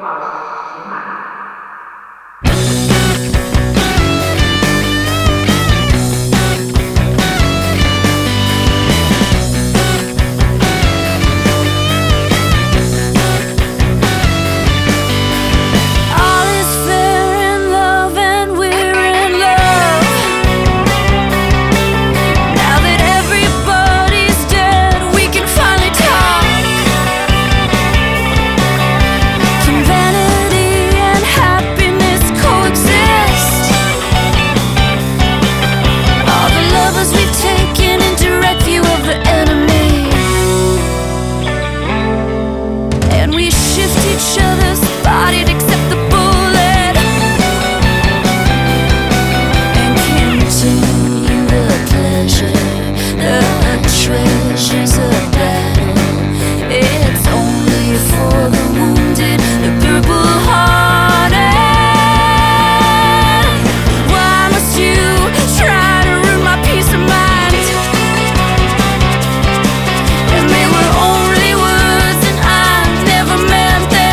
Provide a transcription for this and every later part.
化的刑满。 Each other's body to accept the bullet and continue the pleasure, the treasures of battle. It's only for the wounded, the purple hearted. Why must you try to ruin my peace of mind? And they were only words and I never meant them.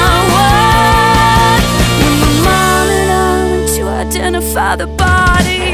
Identify the body.